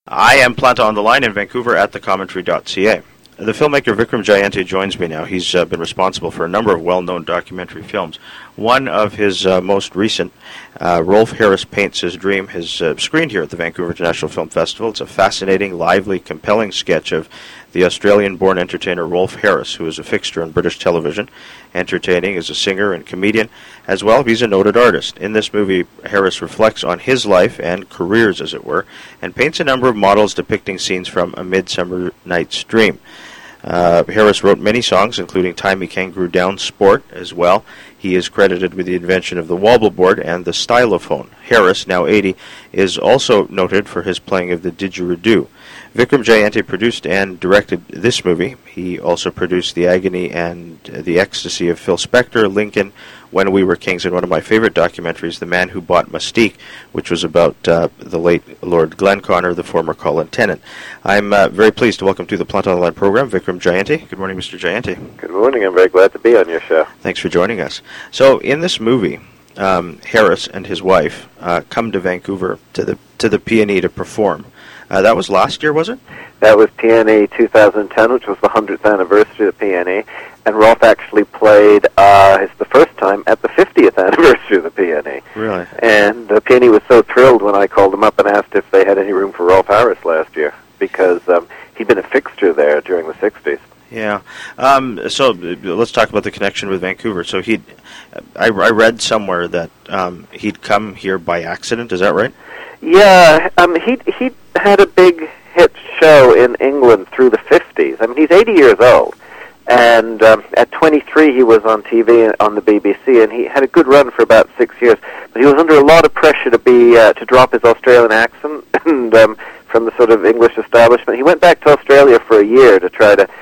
I am Planta on the line in Vancouver at thecommentary.ca. The filmmaker Vikram Jayanti joins me now. He's been responsible for a number of well-known documentary films. One of his most recent, Rolf Harris Paints His Dream, has screened here at the Vancouver International Film Festival. It's a fascinating, lively, compelling sketch of the Australian-born entertainer Rolf Harris, who is a fixture on British television, entertaining as a singer and comedian. As well, he's a noted artist. In this movie, Harris reflects on his life and careers, as it were, and paints a number of models depicting scenes from A Midsummer Night's Dream. Harris wrote many songs, including Time He Kangaroo Down, Sport, as well. He is credited with the invention of the wobble board and the stylophone. Harris, now 80, is also noted for his playing of the didgeridoo. Vikram Jayanti produced and directed this movie. He also produced The Agony and the Ecstasy of Phil Spector, Lincoln, When We Were Kings, and one of my favorite documentaries, The Man Who Bought Mystique, which was about the late Lord Glenconner, the former Colin Tennant. I'm very pleased to welcome to the Planta on the Line program Vikram Jayanti. Good morning, Mr. Jayanti. Good morning. I'm very glad to be on your show. Thanks for joining us. So, in this movie, Harris and his wife come to Vancouver to the PNE to perform. That was last year, was it? That was PNE 2010, which was the 100th anniversary of PNE, and Rolf actually played the first time at the 50th anniversary of the PNE. Really? And the PNE was so thrilled when I called them up and asked if they had any room for Rolf Harris last year, because he'd been a fixture there during the 60s. Yeah. So let's talk about the connection with Vancouver. So I read somewhere that he'd come here by accident. Is that right? Yeah. He had a big hit show in England through the 50s. I mean, he's 80 years old. And at 23, he was on TV on the BBC, and he had a good run for about 6 years. But he was under a lot of pressure to drop his Australian accent and from the sort of English establishment. He went back to Australia for a year to try to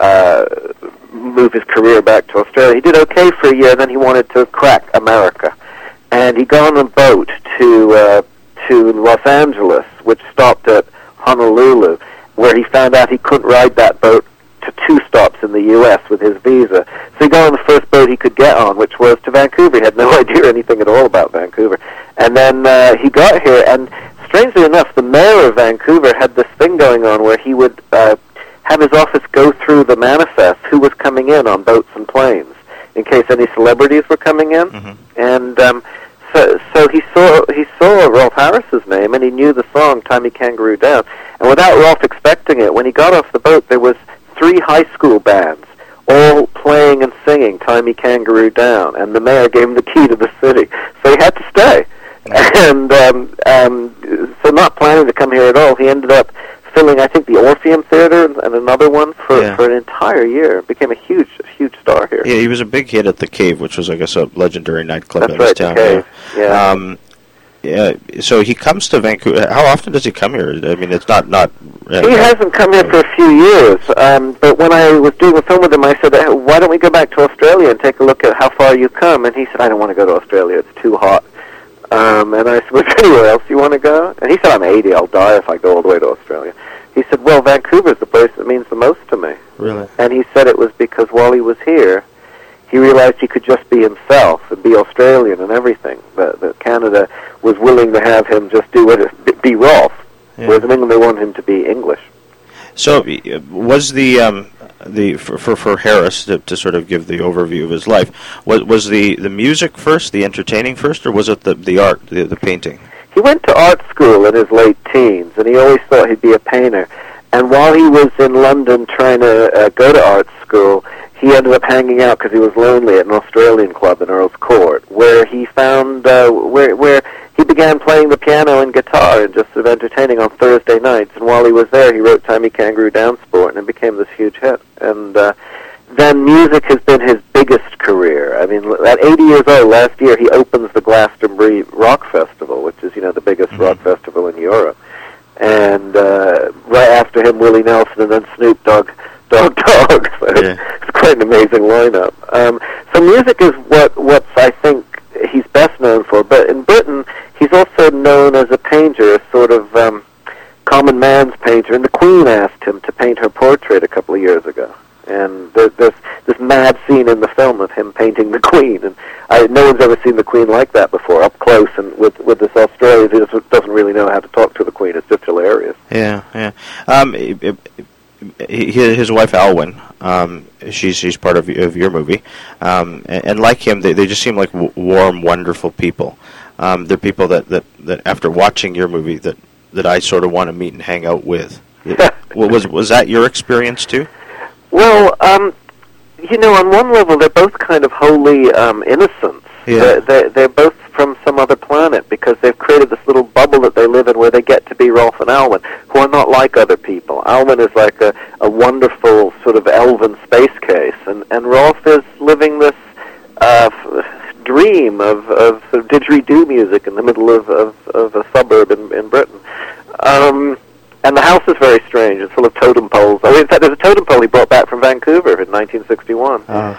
move his career back to Australia. He did okay for a year, and then he wanted to crack America. And he got on a boat to Los Angeles, which stopped at Honolulu, where he found out he couldn't ride that boat to 2 stops in the U.S. with his visa. So he got on the first boat he could get on, which was to Vancouver. He had no idea anything at all about Vancouver. And then he got here, and strangely enough, the mayor of Vancouver had this thing going on where he would have his office go through the manifest who was coming in on boats and planes, in case any celebrities were coming in. Mm-hmm. And so he saw Rolf Harris's name, and he knew the song Time He Kangaroo Down. And without Rolf expecting it, when he got off the boat, there was 3 high school bands all playing and singing Time He Kangaroo Down, and the mayor gave him the key to the city, so he had to stay. Mm-hmm. And so not planning to come here at all, he ended up filling, I think, the Orpheum Theater and another one for an entire year. Became a huge star here. Yeah, he was a big hit at the Cave, which was, I guess, a legendary nightclub in his town. The Cave. Yeah. Yeah. So he comes to Vancouver. How often does he come here? I mean, it's not. He hasn't come here for a few years. But when I was doing a film with him, I said, "Why don't we go back to Australia and take a look at how far you come?" And he said, "I don't want to go to Australia. It's too hot." And I said, "Well, anywhere else you want to go?" And he said, "I'm 80. I'll die if I go all the way to Australia." He said, "Well, Vancouver's the place that means the most to me." Really? And he said it was because while he was here, he realized he could just be himself and be Australian and everything. That Canada was willing to have him just be Rolf, whereas in England they want him to be English. So was for Harris to sort of give the overview of his life, was the music first, the entertaining first, or was it the art, the painting? He went to art school in his late teens, and he always thought he'd be a painter. And while he was in London trying to go to art school, he ended up hanging out because he was lonely at an Australian club in Earl's Court, where he found where he began playing the piano and guitar and just sort of entertaining on Thursday nights. And while he was there, he wrote Time He Kangaroo Down, Sport, and it became this huge hit. And then music has been his biggest career. I mean, at 80 years old, last year, he opens the Glastonbury Rock Festival, which is, the biggest rock festival in Europe. And right after him, Willie Nelson, and then Snoop Dogg. So it's quite an amazing lineup. So music is what I think he's best known for. But in Britain, he's also known as a painter, a sort of common man's painter. And the Queen asked him to paint her portrait a couple of years ago. And there's this mad scene in the film of him painting the Queen, and no one's ever seen the Queen like that before, up close, and with this Australian who doesn't really know how to talk to the Queen. It's just hilarious. Yeah, yeah. His wife Alwyn, she's part of your movie, and like him, they just seem like warm, wonderful people. They're people that after watching your movie that I sort of want to meet and hang out with. Was that your experience too? Well, on one level, they're both kind of holy innocents. Yeah. They're both from some other planet because they've created this little bubble that they live in where they get to be Rolf and Alwyn, who are not like other people. Alwyn is like a wonderful sort of elven space case, and Rolf is living this dream of sort of didgeridoo music in the middle of a suburb in Britain. And the house is very strange. It's full of totem poles. Oh, in fact, there's a totem pole he brought back from Vancouver in 1961.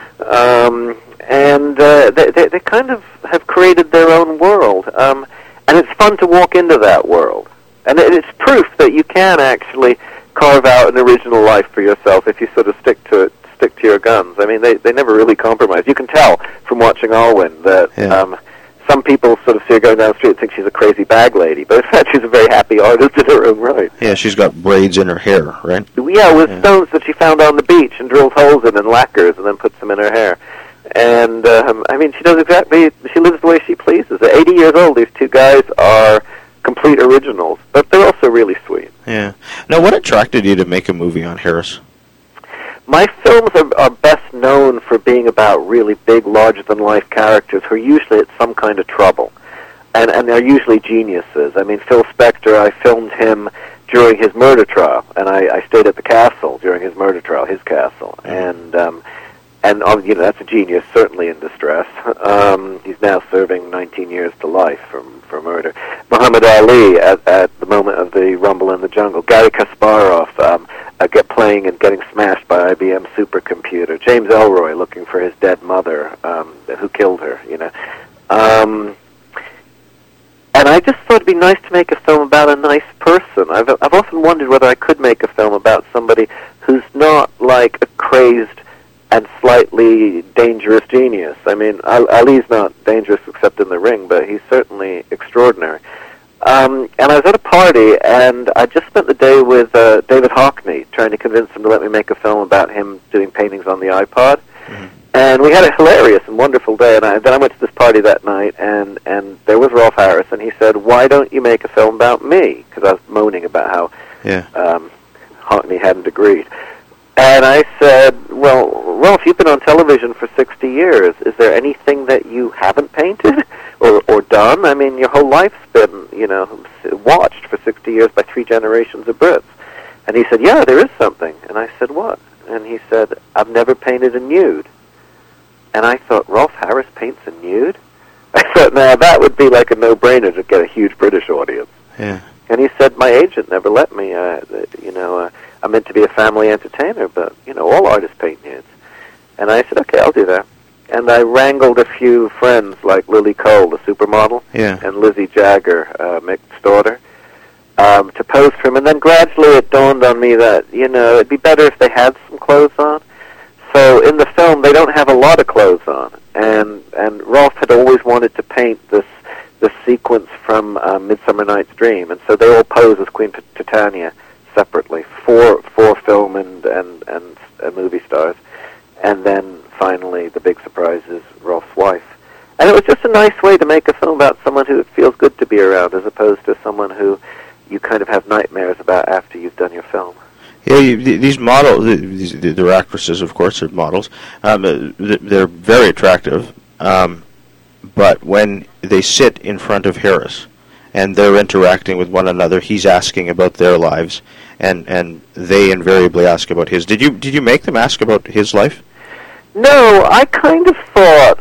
And they kind of have created their own world. And it's fun to walk into that world. And it's proof that you can actually carve out an original life for yourself if you sort of stick to your guns. I mean, they never really compromise. You can tell from watching Alwyn that some people sort of see her going down the street and think she's a crazy bag lady, but in fact she's a very happy artist in her own right. Yeah, she's got braids in her hair, right? Yeah, with stones that she found on the beach and drills holes in and lacquers and then puts them in her hair. And, I mean, she lives the way she pleases. At 80 years old, these two guys are complete originals, but they're also really sweet. Yeah. Now, what attracted you to make a movie on Harris? My films are best known for being about really big, larger-than-life characters who are usually at some kind of trouble, and they're usually geniuses. I mean, Phil Spector, I filmed him during his murder trial, and I stayed at the castle during his murder trial, his castle, and that's a genius, certainly in distress. He's now serving 19 years to life for murder. Muhammad Ali at the moment of the rumble in the jungle. Gary Kasparov playing and getting smashed by IBM supercomputer. James Ellroy looking for his dead mother, who killed her. And I just thought it'd be nice to make a film about a nice person. I've often wondered whether I could make a film about somebody who's not like a crazed and slightly dangerous genius. I mean, Ali's not dangerous except in the ring, but he's certainly extraordinary. And I was at a party, and I just spent the day with David Hockney, trying to convince him to let me make a film about him doing paintings on the iPod. Mm-hmm. And we had a hilarious and wonderful day, and then I went to this party that night, and there was Rolf Harris, and he said, "Why don't you make a film about me?" Because I was moaning about how Hockney hadn't agreed. And I said, "Well, Rolf, you've been on television for 60 years. Is there anything that you haven't painted or done? I mean, your whole life's been, watched for 60 years by 3 generations of Brits." And he said, "Yeah, there is something." And I said, "What?" And he said, "I've never painted a nude." And I thought, Rolf Harris paints a nude? I thought, now that would be like a no-brainer to get a huge British audience. Yeah. And he said, "My agent never let me. I'm meant to be a family entertainer, but, all artists paint nudes." And I said, "Okay, I'll do that." And I wrangled a few friends like Lily Cole, the supermodel, and Lizzie Jagger, Mick's daughter, to pose for him. And then gradually it dawned on me that, it'd be better if they had some clothes on. So in the film, they don't have a lot of clothes on. And Rolf had always wanted to paint this sequence from Midsummer Night's Dream. And so they all pose as Queen Titania separately for film and movie stars. And then finally the big surprise is Rolf's wife. And it was just a nice way to make a film about someone who it feels good to be around as opposed to someone who you kind of have nightmares about after you've done your film. Yeah, these models, they're actresses, of course, they're models. They're very attractive, but when they sit in front of Harris and they're interacting with one another, he's asking about their lives, and they invariably ask about his. Did you make them ask about his life? No, I kind of thought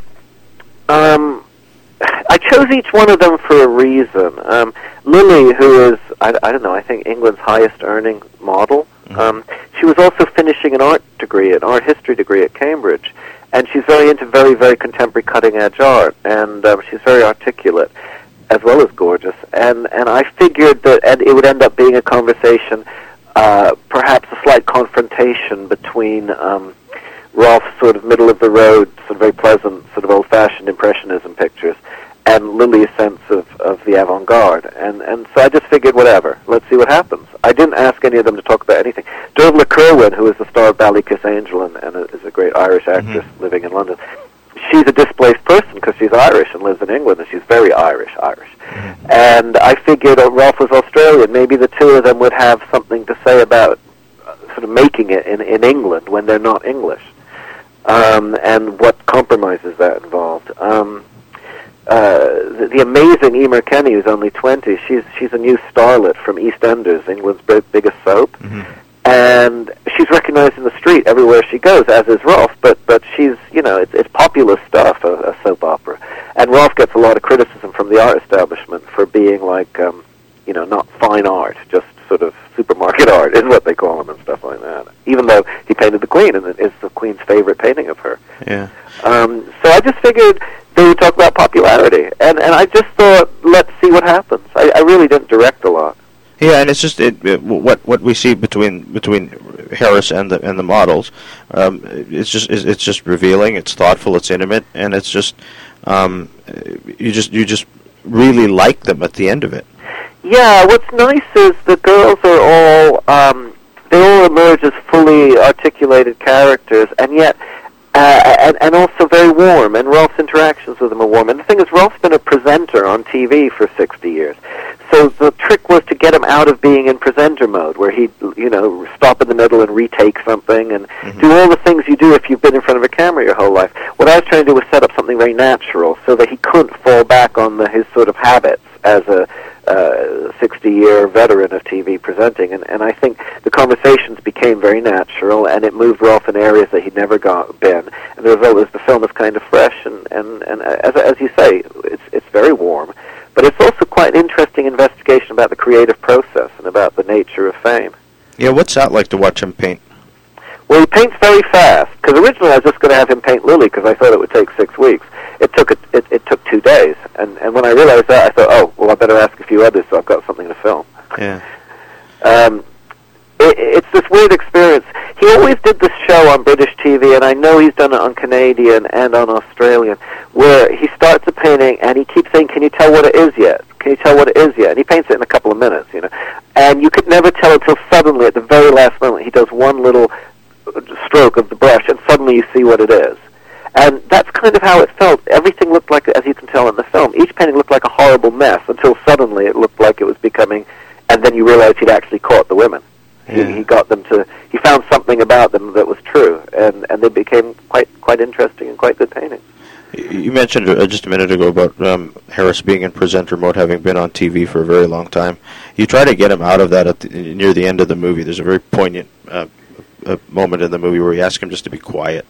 I chose each one of them for a reason. Lily, who is I don't know, I think England's highest earning model. She was also finishing an art history degree at Cambridge, and she's very into very, very contemporary cutting-edge art, and she's very articulate, as well as gorgeous, and I figured that it would end up being a conversation, perhaps a slight confrontation between Rolf's sort of middle-of-the-road, sort of very pleasant, sort of old-fashioned Impressionism pictures, and Lily's sense of the avant-garde, and so I just figured, whatever, let's see what happens. I didn't ask any of them to talk about anything. Dervla Kirwan, who is the star of Ballykiss Angel and is a great Irish actress living in London, she's a displaced person because she's Irish and lives in England, and she's very Irish. And I figured Rolf was Australian. Maybe the two of them would have something to say about sort of making it in England when they're not English, and what compromises that involved. The amazing Emer Kenny, who's only 20, she's a new starlet from EastEnders, England's biggest soap, and she's recognized in the street everywhere she goes, as is Rolf. But she's, it's populist stuff, a soap opera, and Rolf gets a lot of criticism from the art establishment for being like, not fine art, just sort of supermarket art is what they call him and stuff like that. Even though he painted the Queen, and it's the Queen's favorite painting of her. Yeah. So I just figured they would talk about popularity, and I just thought, let's see what happens. I really didn't direct a lot. Yeah, and it's just what we see between Harris and the models. It's just revealing. It's thoughtful. It's intimate, and it's just you just really like them at the end of it. Yeah, what's nice is the girls are all they all emerge as fully articulated characters, and yet and also very warm. And Rolf's interactions with them are warm. And the thing is, Rolf's been a presenter on TV for 60 years. So the trick was to get him out of being in presenter mode, where he'd, stop in the middle and retake something and do all the things you do if you've been in front of a camera your whole life. What I was trying to do was set up something very natural so that he couldn't fall back on his sort of habits as a 60-year veteran of TV presenting. And I think the conversations became very natural, and it moved Rolf in areas that he'd never been. And the result is the film is kind of fresh, and as you say, it's very warm. But it's also quite an interesting investigation about the creative process and about the nature of fame. Yeah, what's that like to watch him paint? Well, he paints very fast, because originally I was just going to have him paint Lily because I thought it would take 6 weeks. It took 2 days, and when I realized that, I thought, oh, well, I better ask a few others so I've got something to film. Yeah. It's this weird experience. He always did this show on British TV, and I know he's done it on Canadian and on Australian, where he starts a painting and he keeps saying, "Can you tell what it is yet? Can you tell what it is yet?" And he paints it in a couple of minutes, And you could never tell until suddenly, at the very last moment, he does one little stroke of the brush, and suddenly you see what it is. And that's kind of how it felt. Everything looked like, as you can tell in the film, each painting looked like a horrible mess until suddenly it looked like it was becoming, and then you realized he'd actually caught the women. Yeah. He got them to, he found something about them that was true, and they became quite interesting and quite good paintings. You mentioned just a minute ago about Harris being in presenter mode, having been on TV for a very long time. You try to get him out of that near the end of the movie. There's a very poignant moment in the movie where you ask him just to be quiet.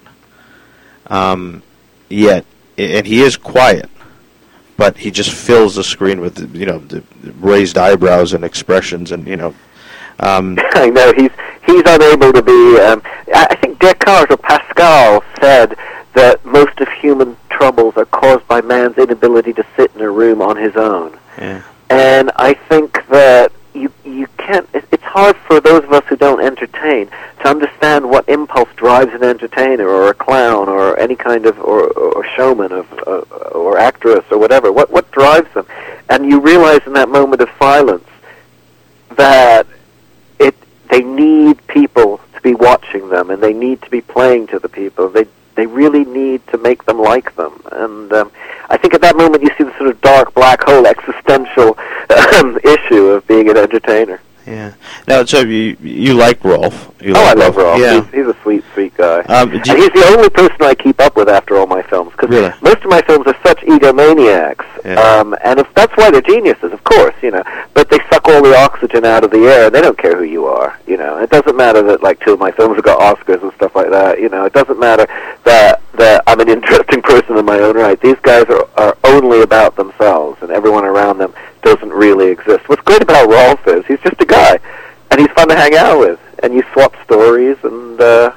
Yet, and he is quiet, but he just fills the screen with the raised eyebrows and expressions, and I know he's unable to be. I think Descartes or Pascal said that most of human troubles are caused by man's inability to sit in a room on his own. Yeah. And I think that you can't. It's hard for those of us who don't entertain to understand what impulse drives an entertainer or a clown or any kind of or showman or actress or whatever. What drives them? And you realize in that moment of silence that they need people to be watching them, and they need to be playing to the people. They really need to make them like them. And I think at that moment you see the sort of dark black hole existential issue of being an entertainer. Yeah. Now, so you like Rolf? I love Rolf. Yeah. He's a sweet guy. And he's the only person I keep up with after all my films, because really? Most of my films are such egomaniacs. Yeah. And that's why they're geniuses, of course, but they suck all the oxygen out of the air, and they don't care who you are, It doesn't matter that, like, 2 of my films have got Oscars and stuff like that, It doesn't matter that I'm an interesting person in my own right. These guys are only about themselves, and everyone around them doesn't really exist. What's great about Rolf is he's just a guy, and he's fun to hang out with, and you swap stories, and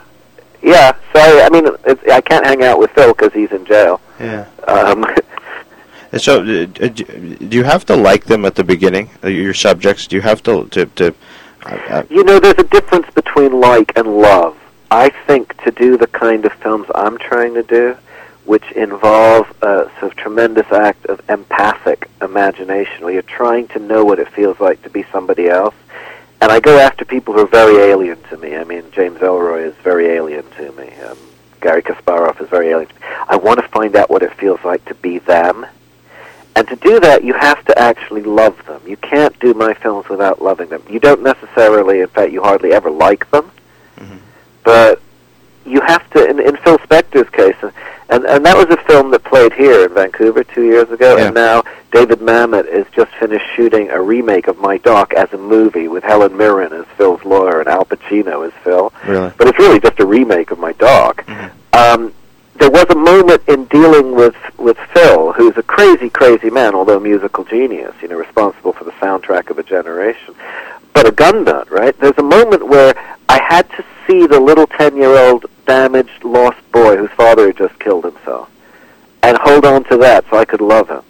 I can't hang out with Phil because he's in jail. Yeah. So, do you have to like them at the beginning? Your subjects? Do you have to? There's a difference between like and love. I think to do the kind of films I'm trying to do, which involve a sort of tremendous act of empathic imagination, where you're trying to know what it feels like to be somebody else, And I go after people who are very alien to me. I mean, James Ellroy is very alien to me. Gary Kasparov is very alien to me. I want to find out what it feels like to be them. And to do that, you have to actually love them. You can't do my films without loving them. You don't necessarily, in fact, you hardly ever like them. Mm-hmm. But you have to, in Phil Spector's case, and that was a film that played here in Vancouver 2 years ago, and now David Mamet has just finished shooting a remake of My Doc as a movie with Helen Mirren as Phil's lawyer and Al Pacino as Phil. Really? But it's really just a remake of My Doc. Mm-hmm. There was a moment in dealing with Phil, who's a crazy, crazy man, although a musical genius, responsible for the soundtrack of a generation, but a gun nut, right? There's a moment where I had to see the little 10-year-old damaged, lost boy whose father had just killed himself, and hold on to that so I could love him.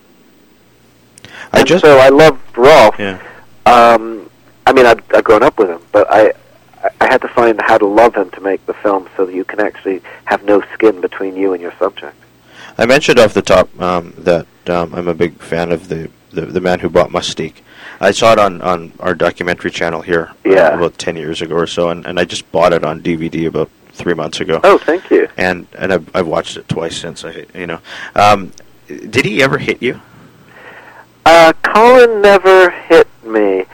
So I loved Rolf. Yeah. I mean, I'd grown up with him, but I had to find how to love him to make the film so that you can actually have no skin between you and your subject. I mentioned off the top that I'm a big fan of the Man Who Bought Mustique. I saw it on our documentary channel here about 10 years ago or so, and I just bought it on DVD about 3 months ago. Oh, thank you. And I've watched it twice since. Did he ever hit you? Colin never hit me.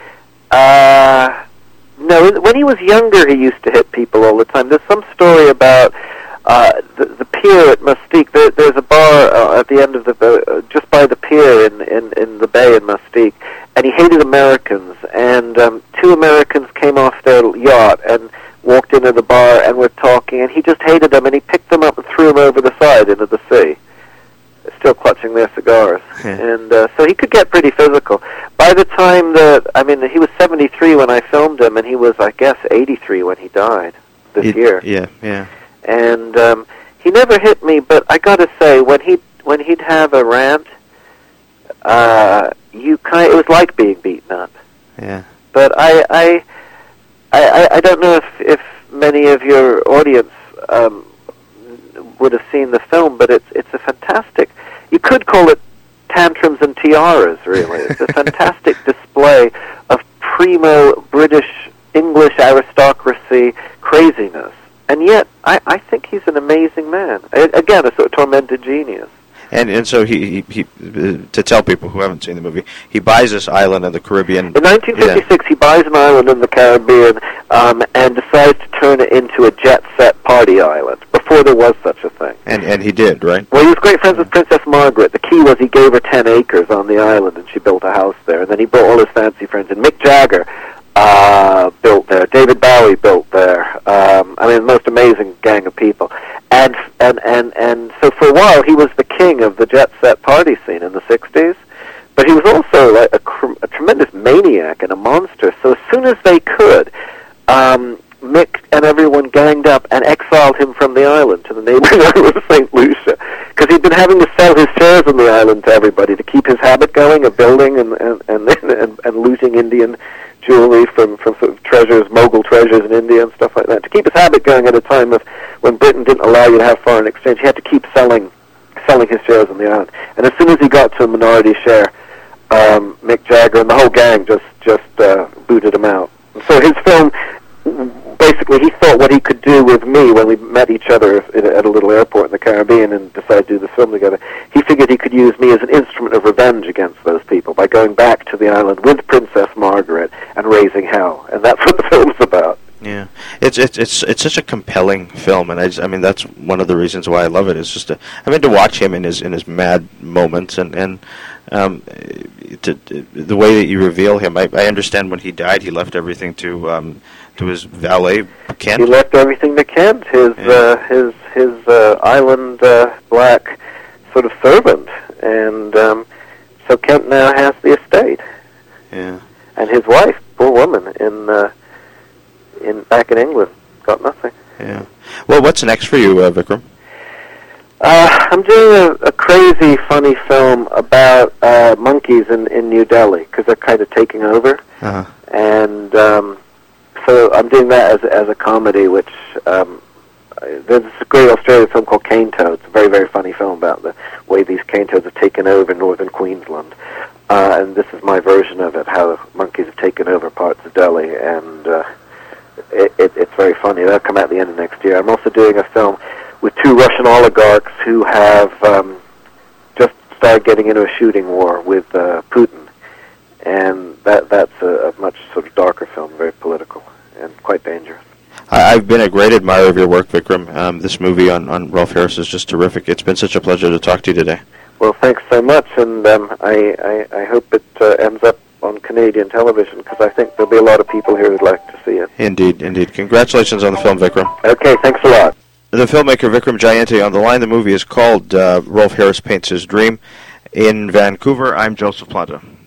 No, when he was younger, he used to hit people all the time. There's some story about the pier at Mustique. There's a bar at the end of just by the pier in the bay in Mustique, and he hated Americans. And 2 Americans came off their yacht and walked into the bar and were talking, and he just hated them, and he picked them up and threw them over the side into the sea, still clutching their cigars. And so he could get pretty physical. By the time he was 73 when I filmed him, and he was, I guess, 83 when he died this year. Yeah. And he never hit me, but I got to say, when he'd have a rant, it was like being beaten up. Yeah. But I don't know if many of your audience would have seen the film, but it's a fantastic. You could call it tantrums and tiaras, really. It's a fantastic display of primo British English aristocracy craziness, and yet I think he's an amazing man. Again, a sort of tormented genius. And so he to tell people who haven't seen the movie, he buys this island in the Caribbean. In 1956, he buys an island in the Caribbean and decides to turn it into a jet-set party island, before there was such a thing. And he did, right? Well, he was great friends with Princess Margaret. The key was he gave her 10 acres on the island, and she built a house there. And then he brought all his fancy friends. And Mick Jagger built there. David Bowie built there. The most amazing gang of people. And so for a while, he was the king of the jet-set party scene in the 60s. But he was also like a tremendous maniac and a monster. So as soon as they could, Mick and everyone ganged up and exiled him from the island to the neighboring island of St. Lucia, because he'd been having to sell his shares on the island to everybody to keep his habit going of building and looting Indian jewelry from sort of treasures, Mughal treasures in India and stuff like that. To keep his habit going at a time of when Britain didn't allow you to have foreign exchange, he had to keep selling his shares on the island. And as soon as he got to a minority share, Mick Jagger and the whole gang just booted him out. And so his film, basically, he thought what he could do with me when we met each other at a little airport in the Caribbean and decided to do the film together. He figured he could use me as an instrument of revenge against those people by going back to the island with Princess Margaret and raising hell. And that's what the film's about. Yeah, it's such a compelling film, and that's one of the reasons why I love it. Is just to watch him in his mad moments, and the way that you reveal him. I understand when he died, he left everything to his valet Kent. He left everything to Kent, his island black sort of servant, and so Kent now has the estate. Yeah, and his wife, poor woman, back in England, got nothing. Yeah. Well, what's next for you, Vikram? I'm doing a crazy, funny film about monkeys in New Delhi, because they're kind of taking over. Uh-huh. And so I'm doing that as a comedy, which there's a great Australian film called Cane Toads, a very, very funny film about the way these cane toads have taken over northern Queensland. And this is my version of it, how monkeys have taken over parts of Delhi, and it's very funny. That'll come out at the end of next year. I'm also doing a film with two Russian oligarchs who have just started getting into a shooting war with Putin, and that's a much sort of darker film, very political, and quite dangerous. I've been a great admirer of your work, Vikram. This movie on Rolf Harris is just terrific. It's been such a pleasure to talk to you today. Well, thanks so much, and I hope it ends up on Canadian television, because I think there'll be a lot of people here who'd like to see it. Indeed, indeed. Congratulations on the film, Vikram. Okay, thanks a lot. The filmmaker Vikram Jayanti on the line. The movie is called Rolf Harris Paints His Dream. In Vancouver, I'm Joseph Planta.